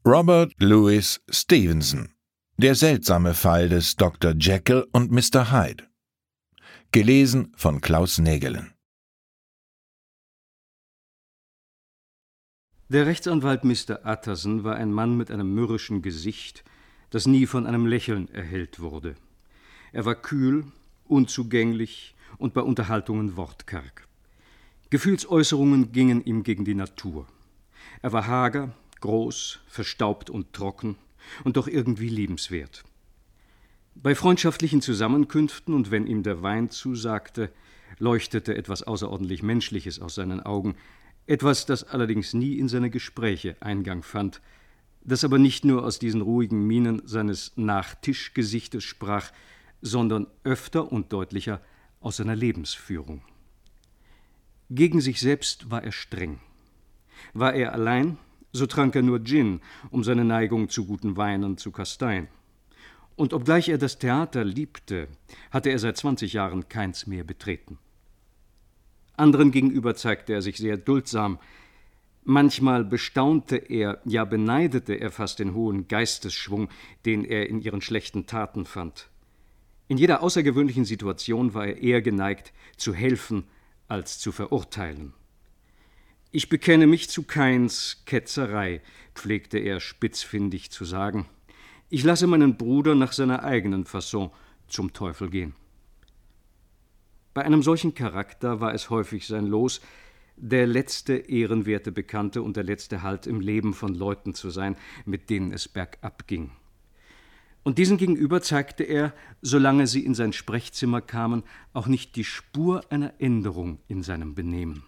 Robert Louis Stevenson. Der seltsame Fall des Dr. Jekyll und Mr. Hyde. Gelesen von Klaus Nägelen. Der Rechtsanwalt Mr. Utterson war ein Mann mit einem mürrischen Gesicht, das nie von einem Lächeln erhellt wurde. Er war kühl, unzugänglich und bei Unterhaltungen wortkarg. Gefühlsäußerungen gingen ihm gegen die Natur. Er war hager, groß, verstaubt und trocken und doch irgendwie liebenswert. Bei freundschaftlichen Zusammenkünften und wenn ihm der Wein zusagte, leuchtete etwas außerordentlich Menschliches aus seinen Augen, etwas, das allerdings nie in seine Gespräche Eingang fand, das aber nicht nur aus diesen ruhigen Mienen seines Nachtischgesichtes sprach, sondern öfter und deutlicher aus seiner Lebensführung. Gegen sich selbst war er streng. War er allein, so trank er nur Gin, um seine Neigung zu guten Weinen zu kasteien. Und obgleich er das Theater liebte, hatte er seit 20 Jahren keins mehr betreten. Anderen gegenüber zeigte er sich sehr duldsam. Manchmal bestaunte er, ja beneidete er fast den hohen Geistesschwung, den er in ihren schlechten Taten fand. In jeder außergewöhnlichen Situation war er eher geneigt, zu helfen, als zu verurteilen. »Ich bekenne mich zu Kains Ketzerei«, pflegte er spitzfindig zu sagen. »Ich lasse meinen Bruder nach seiner eigenen Fasson zum Teufel gehen.« Bei einem solchen Charakter war es häufig sein Los, der letzte ehrenwerte Bekannte und der letzte Halt im Leben von Leuten zu sein, mit denen es bergab ging. Und diesen gegenüber zeigte er, solange sie in sein Sprechzimmer kamen, auch nicht die Spur einer Änderung in seinem Benehmen.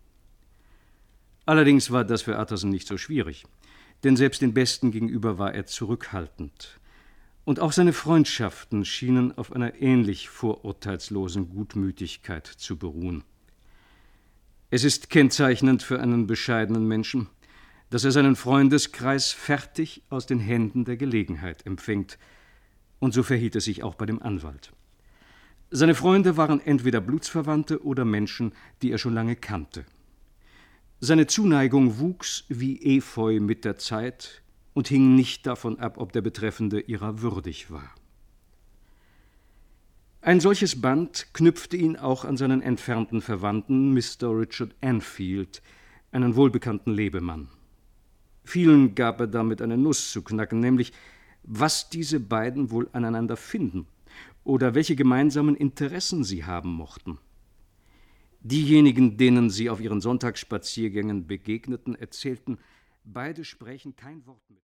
Allerdings war das für Utterson nicht so schwierig, denn selbst den Besten gegenüber war er zurückhaltend. Und auch seine Freundschaften schienen auf einer ähnlich vorurteilslosen Gutmütigkeit zu beruhen. Es ist kennzeichnend für einen bescheidenen Menschen, dass er seinen Freundeskreis fertig aus den Händen der Gelegenheit empfängt. Und so verhielt es sich auch bei dem Anwalt. Seine Freunde waren entweder Blutsverwandte oder Menschen, die er schon lange kannte. Seine Zuneigung wuchs wie Efeu mit der Zeit und hing nicht davon ab, ob der Betreffende ihrer würdig war. Ein solches Band knüpfte ihn auch an seinen entfernten Verwandten Mr. Richard Enfield, einen wohlbekannten Lebemann. Vielen gab er damit eine Nuss zu knacken, nämlich, was diese beiden wohl aneinander finden oder welche gemeinsamen Interessen sie haben mochten. Diejenigen, denen sie auf ihren Sonntagsspaziergängen begegneten, erzählten, beide sprächen kein Wort mit.